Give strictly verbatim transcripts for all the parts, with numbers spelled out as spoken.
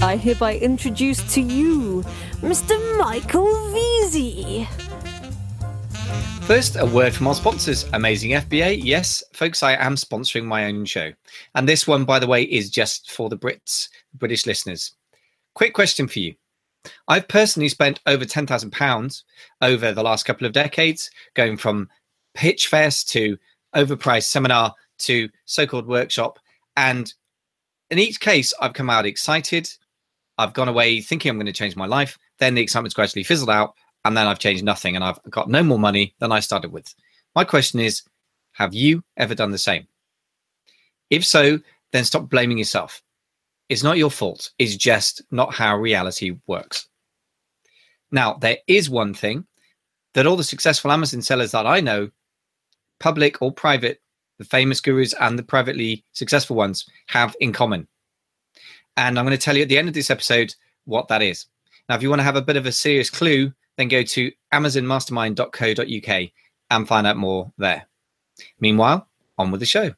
I hereby introduce to you Mister Michael Veazey. First, a word from our sponsors, Amazing F B A. Yes, folks, I am sponsoring my own show. And this one, by the way, is just for the Brits, British listeners. Quick question for you. I've personally spent over ten thousand pounds over the last couple of decades, going from pitch fest to overpriced seminar to so-called workshop. And in each case, I've come out excited. I've gone away thinking I'm going to change my life. Then the excitement's gradually fizzled out. And then I've changed nothing and I've got no more money than I started with. My question is, have you ever done the same? If so, then stop blaming yourself. It's not your fault. It's just not how reality works. Now, there is one thing that all the successful Amazon sellers that I know, public or private, the famous gurus and the privately successful ones, have in common. And I'm going to tell you at the end of this episode what that is. Now, if you want to have a bit of a serious clue, then go to amazon mastermind dot co dot uk and find out more there. Meanwhile, on with the show.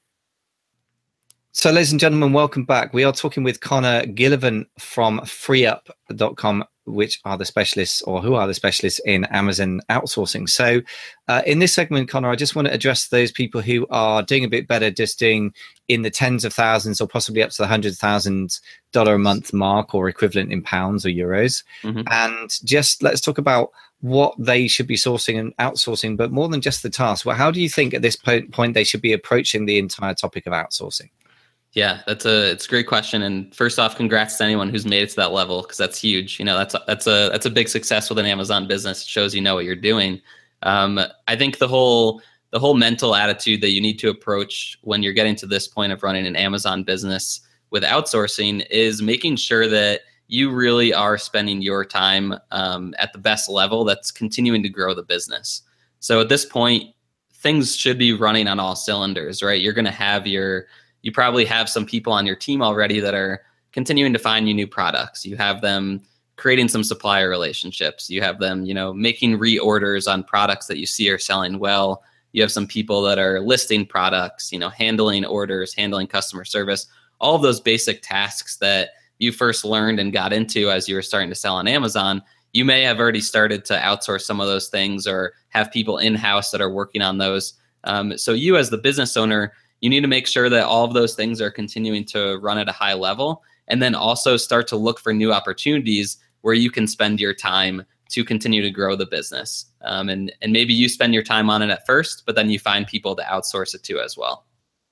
So, ladies and gentlemen, welcome back. We are talking with Connor Gillivan from free up dot com, which are the specialists or who are the specialists in Amazon outsourcing. So uh, in this segment, Connor, I just want to address those people who are doing a bit better, just doing in the tens of thousands or possibly up to the hundred thousand dollar a month mark or equivalent in pounds or euros. Mm-hmm. And just let's talk about what they should be sourcing and outsourcing, but more than just the task. Well, how do you think at this po- point they should be approaching the entire topic of outsourcing? Yeah, that's a it's a great question. And first off, congrats to anyone who's made it to that level, because that's huge. You know, that's a, that's a that's a big success with an Amazon business. It shows you know what you're doing. Um, I think the whole the whole mental attitude that you need to approach when you're getting to this point of running an Amazon business with outsourcing is making sure that you really are spending your time um, at the best level that's continuing to grow the business. So at this point, things should be running on all cylinders, right? You're going to have your You probably have some people on your team already that are continuing to find you new products. You have them creating some supplier relationships. You have them, you know, making reorders on products that you see are selling well. You have some people that are listing products, you know, handling orders, handling customer service, all of those basic tasks that you first learned and got into as you were starting to sell on Amazon. You may have already started to outsource some of those things or have people in-house that are working on those. Um, so you as the business owner, you need to make sure that all of those things are continuing to run at a high level, and then also start to look for new opportunities where you can spend your time to continue to grow the business. Um, and, and maybe you spend your time on it at first, but then you find people to outsource it to as well.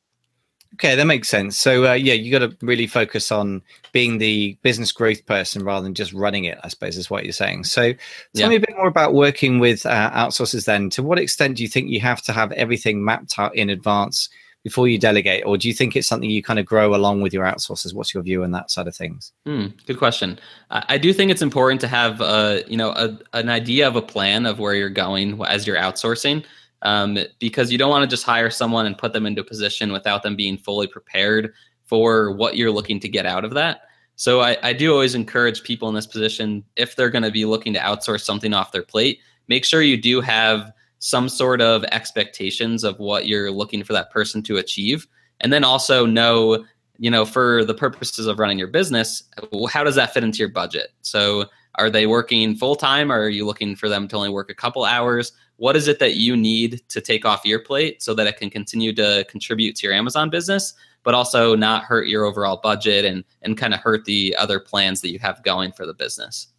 Okay, that makes sense. So, uh, yeah, you got to really focus on being the business growth person rather than just running it, I suppose, is what you're saying. So tell yeah. me a bit more about working with uh, outsourcers then. To what extent do you think you have to have everything mapped out in advance before you delegate, or do you think it's something you kind of grow along with your outsourcers? What's your view on that side of things? Mm, good question. I, I do think it's important to have, uh, you know, a, an idea of a plan of where you're going as you're outsourcing, um, because you don't want to just hire someone and put them into a position without them being fully prepared for what you're looking to get out of that. So I, I do always encourage people in this position, if they're going to be looking to outsource something off their plate, make sure you do have some sort of expectations of what you're looking for that person to achieve. And then also know, you know, for the purposes of running your business, how does that fit into your budget? So are they working full time, or are you looking for them to only work a couple hours? What is it that you need to take off your plate so that it can continue to contribute to your Amazon business, but also not hurt your overall budget and, and kind of hurt the other plans that you have going for the business?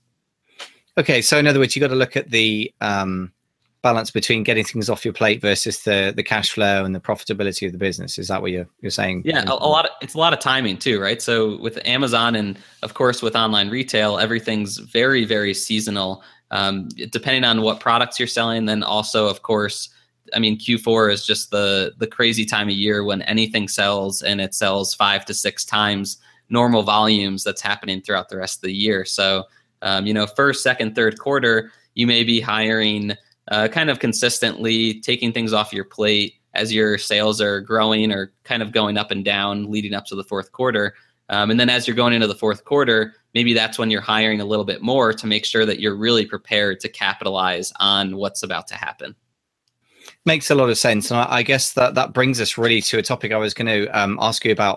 Okay. So in other words, you got to look at the, um, balance between getting things off your plate versus the the cash flow and the profitability of the business. Is that what you're you're saying? Yeah, a, a lot of it's a lot of timing too, right? So with Amazon and of course with online retail, everything's very, very seasonal. Um, depending on what products you're selling, then also of course, I mean Q four is just the the crazy time of year when anything sells, and it sells five to six times normal volumes that's happening throughout the rest of the year. So um, you know, first, second, third quarter, you may be hiring Uh, kind of consistently, taking things off your plate as your sales are growing or kind of going up and down leading up to the fourth quarter. Um, and then as you're going into the fourth quarter, maybe that's when you're hiring a little bit more to make sure that you're really prepared to capitalize on what's about to happen. Makes a lot of sense. And I, I guess that that brings us really to a topic I was going to um, ask you about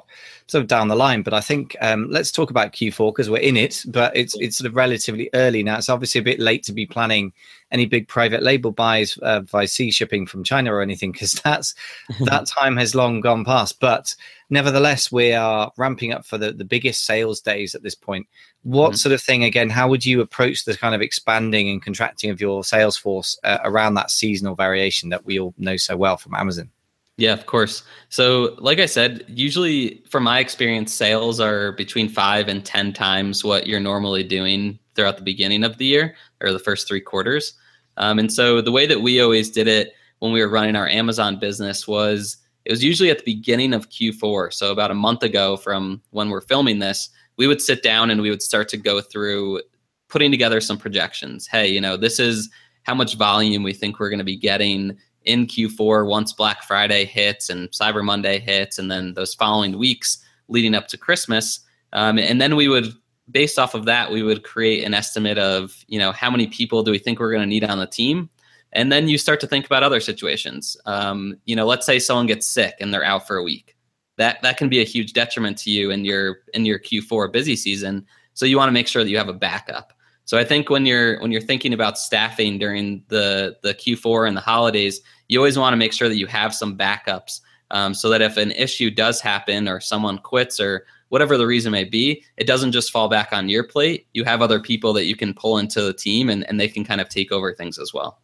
sort of down the line. But I think um, let's talk about Q four because we're in it, but it's it's sort of relatively early now. It's obviously a bit late to be planning any big private label buys uh, by sea shipping from China or anything, because that's that time has long gone past. But nevertheless, we are ramping up for the, the biggest sales days at this point. What mm-hmm. sort of thing, again, how would you approach the kind of expanding and contracting of your sales force uh, around that seasonal variation that we all know so well from Amazon? Yeah, of course. So like I said, usually from my experience, sales are between five and ten times what you're normally doing throughout the beginning of the year or the first three quarters. Um, and so the way that we always did it when we were running our Amazon business was it was usually at the beginning of Q four. So about a month ago from when we're filming this, we would sit down and we would start to go through putting together some projections. Hey, you know, this is how much volume we think we're going to be getting in Q four once Black Friday hits and Cyber Monday hits, and then those following weeks leading up to Christmas. Um, and then we would, based off of that, we would create an estimate of, you know, how many people do we think we're going to need on the team? And then you start to think about other situations. Um, you know, let's say someone gets sick and they're out for a week. That that can be a huge detriment to you in your in your Q four busy season. So you want to make sure that you have a backup. So I think when you're when you're thinking about staffing during the, the Q four and the holidays, you always want to make sure that you have some backups um, so that if an issue does happen or someone quits or whatever the reason may be, it doesn't just fall back on your plate. You have other people that you can pull into the team and, and they can kind of take over things as well.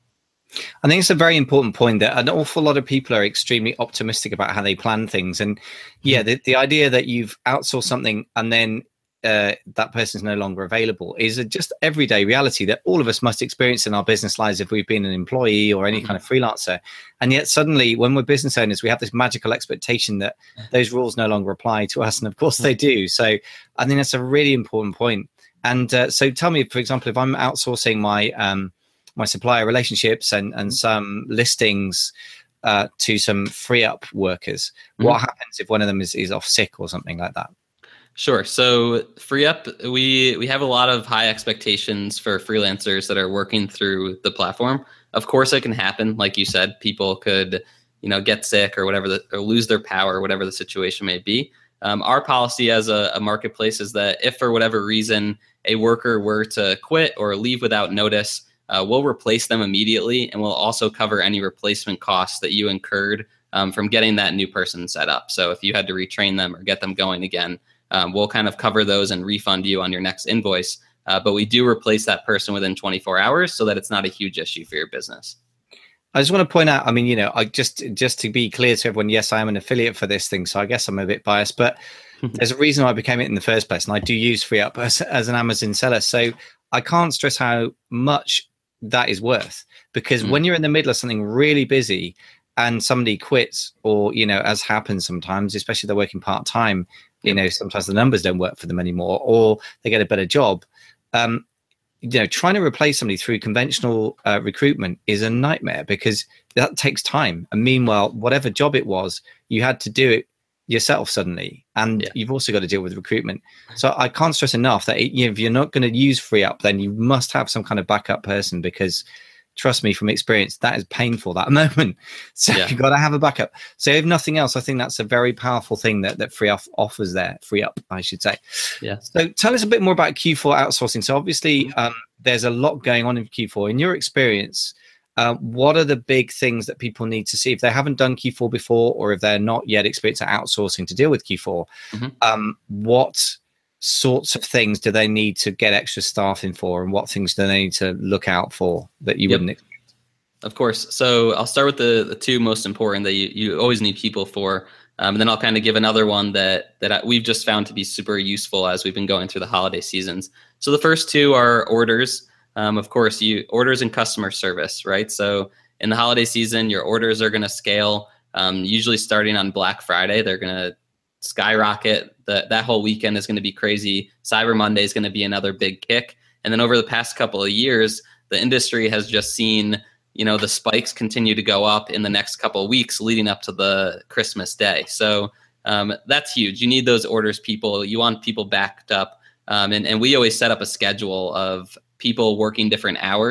I think it's a very important point that an awful lot of people are extremely optimistic about how they plan things. And yeah, the, the idea that you've outsourced something and then uh, that person's no longer available is a just everyday reality that all of us must experience in our business lives if we've been an employee or any mm-hmm. kind of freelancer. And yet suddenly when we're business owners, we have this magical expectation that those rules no longer apply to us. And of course they do. So I think that's a really important point. And uh, so tell me, for example, if I'm outsourcing my um, my supplier relationships and, and some listings uh, to some free up workers, mm-hmm. what happens if one of them is, is off sick or something like that? Sure. So free up, we we have a lot of high expectations for freelancers that are working through the platform. Of course, it can happen. Like you said, people could, you know, get sick or whatever, the, or lose their power, or whatever the situation may be. Um, our policy as a, a marketplace is that if for whatever reason a worker were to quit or leave without notice, uh, we'll replace them immediately, and we'll also cover any replacement costs that you incurred um, from getting that new person set up. So if you had to retrain them or get them going again, Um, we'll kind of cover those and refund you on your next invoice. Uh, but we do replace that person within twenty-four hours so that it's not a huge issue for your business. I just want to point out, I mean, you know, I just just to be clear to everyone, yes, I am an affiliate for this thing. So I guess I'm a bit biased, but there's a reason I became it in the first place. And I do use FreeUp as, as an Amazon seller. So I can't stress how much that is worth, because mm. when you're in the middle of something really busy and somebody quits, or, you know, as happens sometimes, especially if they're working part time, you know, sometimes the numbers don't work for them anymore, or they get a better job. Um, you know, trying to replace somebody through conventional uh, recruitment is a nightmare, because that takes time. And meanwhile, whatever job it was, you had to do it yourself suddenly. And yeah. you've also got to deal with recruitment. So I can't stress enough that it, you know, if you're not going to use FreeUp, then you must have some kind of backup person, because trust me from experience, that is painful, that moment. So yeah. you've got to have a backup. So if nothing else, I think that's a very powerful thing that, that FreeUp offers there, FreeUp, I should say. Yeah. So tell us a bit more about Q four outsourcing. So obviously um, there's a lot going on in Q four. In your experience, uh, what are the big things that people need to see if they haven't done Q four before, or if they're not yet experienced at outsourcing to deal with Q four? Mm-hmm. Um, what sorts of things do they need to get extra staffing for, and what things do they need to look out for that you yep. wouldn't expect? Of course. So I'll start with the, the two most important that you, you always need people for. Um, and then I'll kind of give another one that, that I, we've just found to be super useful as we've been going through the holiday seasons. So the first two are orders. Um, of course, you orders and customer service, right? So in the holiday season, your orders are going to scale. Um, usually starting on Black Friday, they're going to skyrocket. The, that whole weekend is going to be crazy. Cyber Monday is going to be another big kick. And then over the past couple of years, the industry has just seen, you know, the spikes continue to go up in the next couple of weeks leading up to the Christmas day. So um, that's huge. You need those orders people. You want people backed up. Um, and, and we always set up a schedule of people working different hours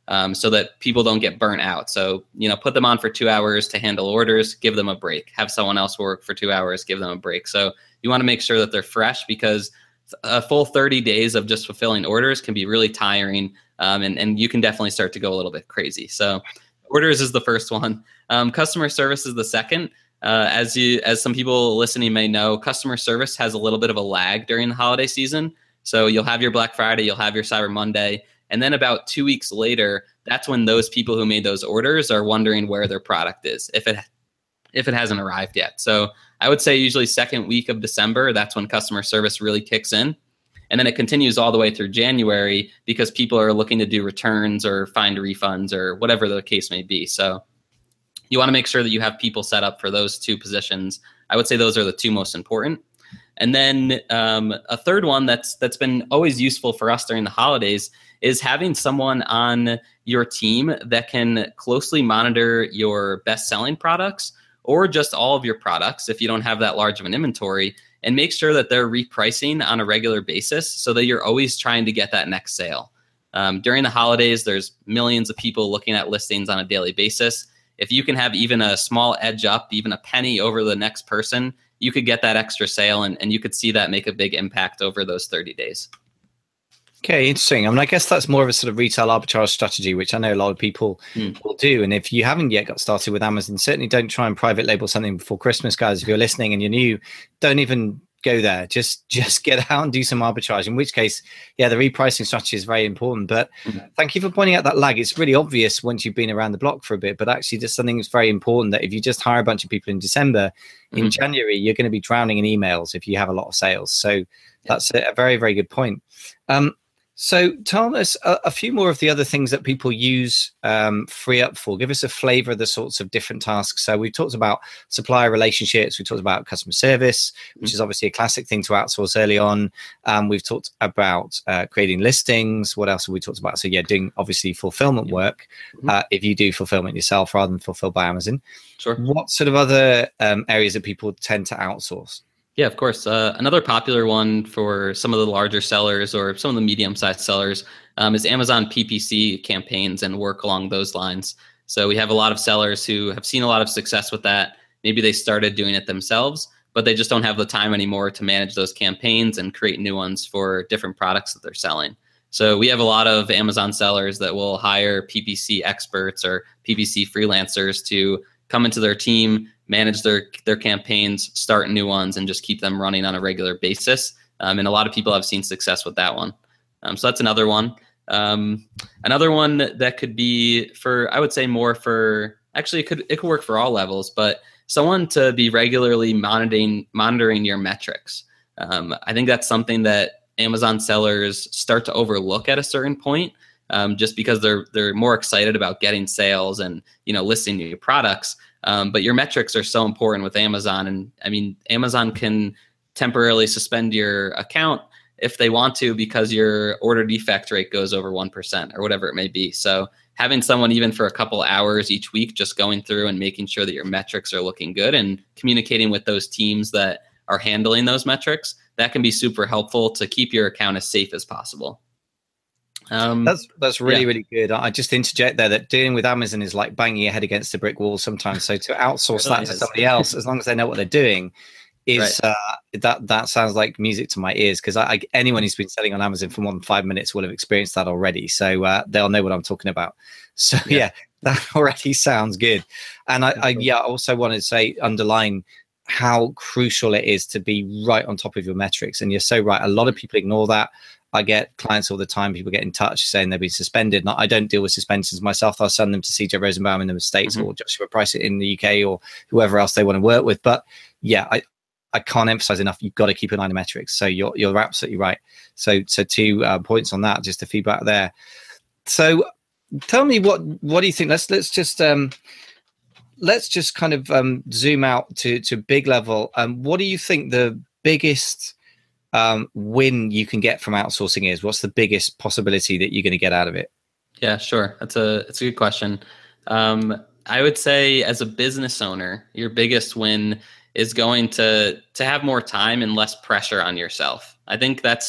um, so that people don't get burnt out. So, you know, put them on for two hours to handle orders, give them a break, have someone else work for two hours, give them a break. So you want to make sure that they're fresh, because a full thirty days of just fulfilling orders can be really tiring. Um, and, and you can definitely start to go a little bit crazy. So orders is the first one. Um, customer service is the second. Uh, as you, as some people listening may know, customer service has a little bit of a lag during the holiday season. So you'll have your Black Friday, you'll have your Cyber Monday, and then about two weeks later, that's when those people who made those orders are wondering where their product is, if it if it hasn't arrived yet. So I would say usually second week of December, that's when customer service really kicks in. And then it continues all the way through January, because people are looking to do returns or find refunds or whatever the case may be. So you want to make sure that you have people set up for those two positions. I would say those are the two most important. And then um, a third one that's that's been always useful for us during the holidays is having someone on your team that can closely monitor your best-selling products, or just all of your products if you don't have that large of an inventory, and make sure that they're repricing on a regular basis so that you're always trying to get that next sale. Um, during the holidays, there's millions of people looking at listings on a daily basis. If you can have even a small edge up, even a penny over the next person, you could get that extra sale, and, and you could see that make a big impact over those thirty days. Okay, interesting. I mean, I guess that's more of a sort of retail arbitrage strategy, which I know a lot of people mm. will do. And if you haven't yet got started with Amazon, certainly don't try and private label something before Christmas, guys. If you're listening and you're new, don't even go there. Just just get out and do some arbitrage, in which case, yeah, the repricing strategy is very important. But mm. thank you for pointing out that lag. It's really obvious once you've been around the block for a bit, but actually just something that's very important, that if you just hire a bunch of people in December, mm. in January, you're going to be drowning in emails if you have a lot of sales. So yeah. that's a, a very, very good point. Um, So tell us a, a few more of the other things that people use um, FreeUp for. Give us a flavor of the sorts of different tasks. So we've talked about supplier relationships. We talked about customer service, which is obviously a classic thing to outsource early on. Um, we've talked about uh, creating listings. What else have we talked about? So yeah, doing obviously fulfillment work. Uh, if you do fulfillment yourself rather than fulfilled by Amazon. Sure. What sort of other um, areas that people tend to outsource? Yeah, of course. Uh, another popular one for some of the larger sellers or some of the medium-sized sellers um, is Amazon P P C campaigns and work along those lines. So we have a lot of sellers who have seen a lot of success with that. Maybe they started doing it themselves, but they just don't have the time anymore to manage those campaigns and create new ones for different products that they're selling. So we have a lot of Amazon sellers that will hire P P C experts or P P C freelancers to come into their team, manage their their campaigns, start new ones, and just keep them running on a regular basis. Um, and a lot of people have seen success with that one. Um, so that's another one. Um, another one that could be for, I would say more for, actually it could it could work for all levels, but someone to be regularly monitoring monitoring your metrics. Um, I think that's something that Amazon sellers start to overlook at a certain point. Um, just because they're they're more excited about getting sales and, you know, listing new products. Um, but your metrics are so important with Amazon. And I mean, Amazon can temporarily suspend your account if they want to, because your order defect rate goes over one percent or whatever it may be. So having someone even for a couple hours each week just going through and making sure that your metrics are looking good and communicating with those teams that are handling those metrics, that can be super helpful to keep your account as safe as possible. Um, that's that's really, yeah. really good. I just interject there that dealing with Amazon is like banging your head against a brick wall sometimes. So to outsource really that to is. somebody else, as long as they know what they're doing, is Right. uh, that that sounds like music to my ears, because I, I, anyone who's been selling on Amazon for more than five minutes will have experienced that already. So uh, they'll know what I'm talking about. So yeah, Yeah. that already sounds good. And I, I yeah, I also wanted to say, underline how crucial it is to be right on top of your metrics. And you're so right. A lot of people ignore that. I get clients all the time. People get in touch saying they've been suspended. And I don't deal with suspensions myself. I'll send them to C J Rosenbaum in the States mm-hmm. or Joshua Price in the U K or whoever else they want to work with. But yeah, I, I can't emphasize enough. You've got to keep an eye on the metrics. So you're you're absolutely right. So so two uh, points on that, just to feedback there. So tell me what what do you think? Let's let's just um, let's just kind of um, zoom out to to big level. Um, what do you think the biggest um, win you can get from outsourcing is? What's the biggest possibility that you're going to get out of it? Yeah, sure. That's a that's a good question. Um, I would say as a business owner, your biggest win is going to to have more time and less pressure on yourself. I think that's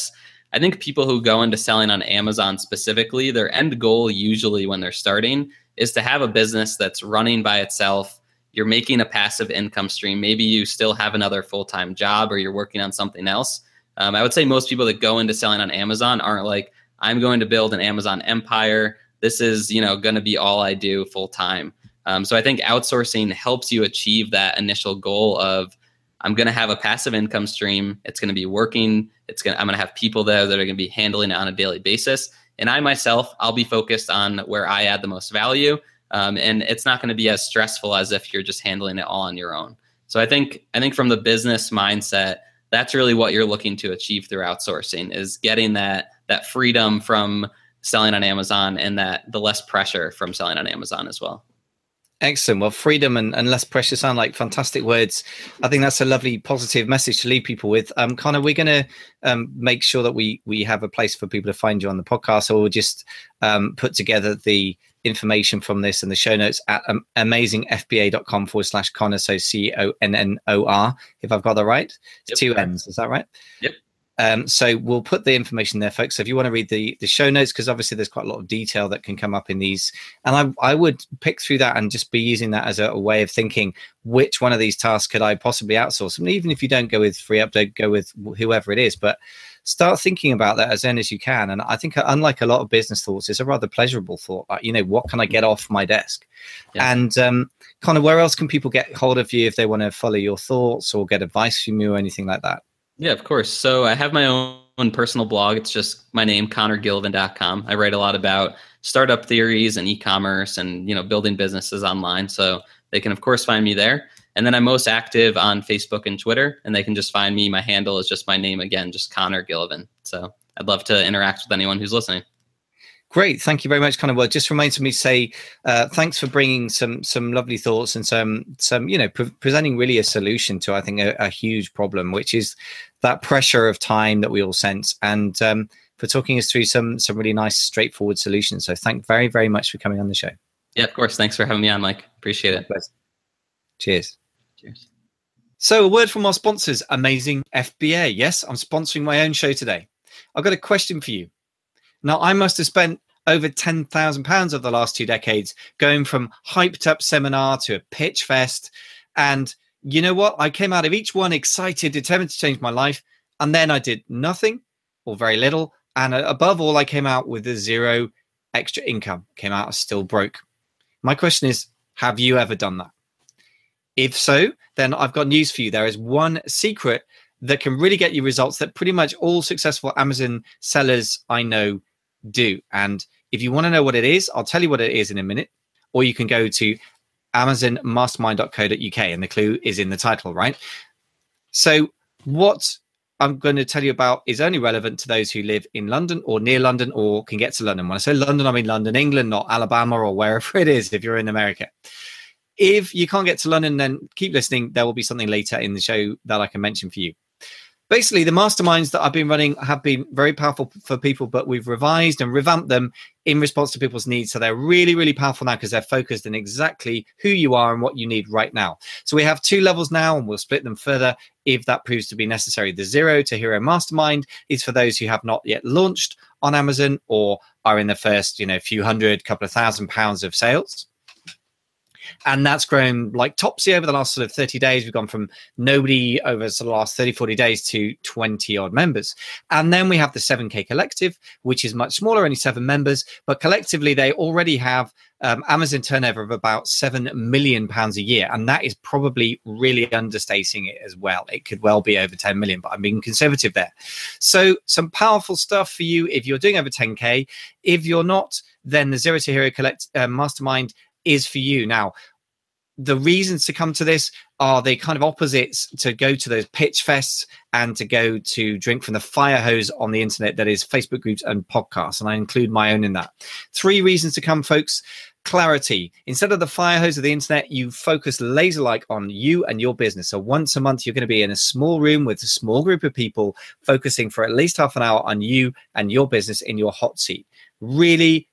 I think people who go into selling on Amazon specifically, their end goal usually when they're starting is to have a business that's running by itself. You're making a passive income stream. Maybe you still have another full-time job or you're working on something else. Um, I would say most people that go into selling on Amazon aren't like, I'm going to build an Amazon empire. This is, you know, going to be all I do full-time. Um, so I think outsourcing helps you achieve that initial goal of, I'm going to have a passive income stream. It's going to be working. It's going to, I'm going to have people there that are going to be handling it on a daily basis. And I myself, I'll be focused on where I add the most value. Um, and it's not going to be as stressful as if you're just handling it all on your own. So I think, I think from the business mindset, that's really what you're looking to achieve through outsourcing, is getting that, that freedom from selling on Amazon and that the less pressure from selling on Amazon as well. Excellent. Well, freedom and, and less pressure sound like fantastic words. I think that's a lovely positive message to leave people with. Um, Connor, we're going to um, make sure that we we have a place for people to find you on the podcast, or we'll just um, put together the information from this and the show notes at um, amazingfba.com forward slash Connor. So C O N N O R, if I've got that right. It's Yep. two N's. Is that right? Yep. Um, so we'll put the information there, folks. So if you want to read the, the show notes, because obviously there's quite a lot of detail that can come up in these. And I, I would pick through that and just be using that as a, a way of thinking, which one of these tasks could I possibly outsource? And even if you don't go with Free Update, go with whoever it is. But start thinking about that as soon as you can. And I think, unlike a lot of business thoughts, it's a rather pleasurable thought. Like, you know, what can I get off my desk? Yeah. And um, Connor, where else can people get hold of you if they want to follow your thoughts or get advice from you or anything like that? Yeah, of course. So I have my own personal blog. It's just my name, connor gillivan dot com. I write a lot about startup theories and e-commerce and, you know, building businesses online. So they can, of course, find me there. And then I'm most active on Facebook and Twitter, and they can just find me. My handle is just my name again, just Connor Gillivan. So I'd love to interact with anyone who's listening. Great. Thank you very much, Connor. Well, it just reminds me to say uh, thanks for bringing some some lovely thoughts and some, some you know, pre- presenting really a solution to, I think, a, a huge problem, which is that pressure of time that we all sense, and um, for talking us through some some really nice, straightforward solutions. So thank very, very much for coming on the show. Yeah, of course. Thanks for having me on, Mike. Appreciate it. Cheers. Cheers. So a word from our sponsors, Amazing F B A. Yes, I'm sponsoring my own show today. I've got a question for you. Now, I must have spent over ten thousand pounds over the last two decades going from hyped up seminar to a pitch fest. And you know what? I came out of each one excited, determined to change my life. And then I did nothing or very little. And above all, I came out with a zero extra income, came out still broke. My question is, have you ever done that? If so, then I've got news for you. There is one secret that can really get you results that pretty much all successful Amazon sellers I know do. And if you want to know what it is, I'll tell you what it is in a minute, or you can go to amazon mastermind dot co dot uk, and the clue is in the title, right? So what I'm going to tell you about is only relevant to those who live in London or near London or can get to London. When I say London, I mean London, England, not Alabama or wherever it is if you're in America. If you can't get to London, then keep listening. There will be something later in the show that I can mention for you. Basically, the masterminds that I've been running have been very powerful for people, but we've revised and revamped them in response to people's needs. So they're really, really powerful now because they're focused on exactly who you are and what you need right now. So we have two levels now, and we'll split them further if that proves to be necessary. The Zero to Hero Mastermind is for those who have not yet launched on Amazon or are in the first, you know, few hundred, couple of thousand pounds of sales. And that's grown like topsy over the last sort of thirty days. We've gone from nobody over sort of the last thirty, forty days to twenty odd members. And then we have the seven K Collective, which is much smaller, only seven members. But collectively, they already have um, Amazon turnover of about seven million pounds a year. And that is probably really understating it as well. It could well be over ten million, but I'm being conservative there. So some powerful stuff for you if you're doing over ten K. If you're not, then the Zero to Hero Collect uh, Mastermind is for you. Now, the reasons to come to this are the kind of opposites to go to those pitch fests and to go to drink from the fire hose on the internet that is Facebook groups and podcasts. And I include my own in that. Three reasons to come, folks. Clarity. Instead of the fire hose of the internet, you focus laser-like on you and your business. So once a month, you're going to be in a small room with a small group of people focusing for at least half an hour on you and your business in your hot seat. Really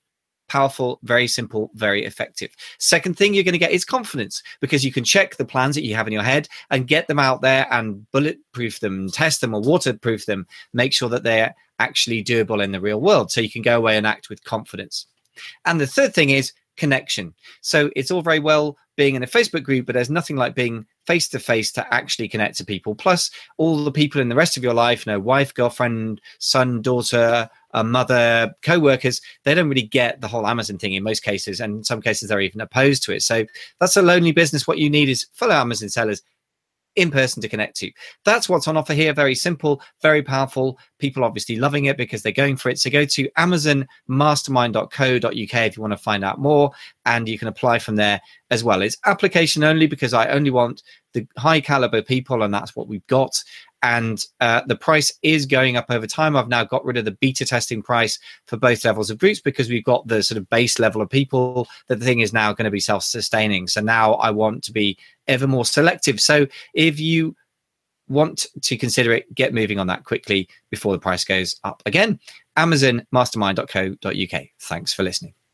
Powerful, very simple, very effective. Second thing you're going to get is confidence, because you can check the plans that you have in your head and get them out there and bulletproof them, test them or waterproof them, make sure that they're actually doable in the real world. So you can go away and act with confidence. And the third thing is connection. So it's all very well being in a Facebook group, but there's nothing like being face to face to actually connect to people. Plus all the people in the rest of your life, you know, wife, girlfriend, son, daughter, a mother, co-workers, they don't really get the whole Amazon thing in most cases. And in some cases, they're even opposed to it. So that's a lonely business. What you need is fellow Amazon sellers in person to connect to. That's what's on offer here. Very simple, very powerful. People obviously loving it because they're going for it. So go to amazon mastermind dot co dot uk if you want to find out more, and you can apply from there as well. It's application only because I only want the high caliber people, and that's what we've got. And uh, the price is going up over time. I've now got rid of the beta testing price for both levels of groups because we've got the sort of base level of people that the thing is now going to be self-sustaining. So now I want to be ever more selective. So if you want to consider it, get moving on that quickly before the price goes up again. amazon mastermind dot co dot uk. Thanks for listening.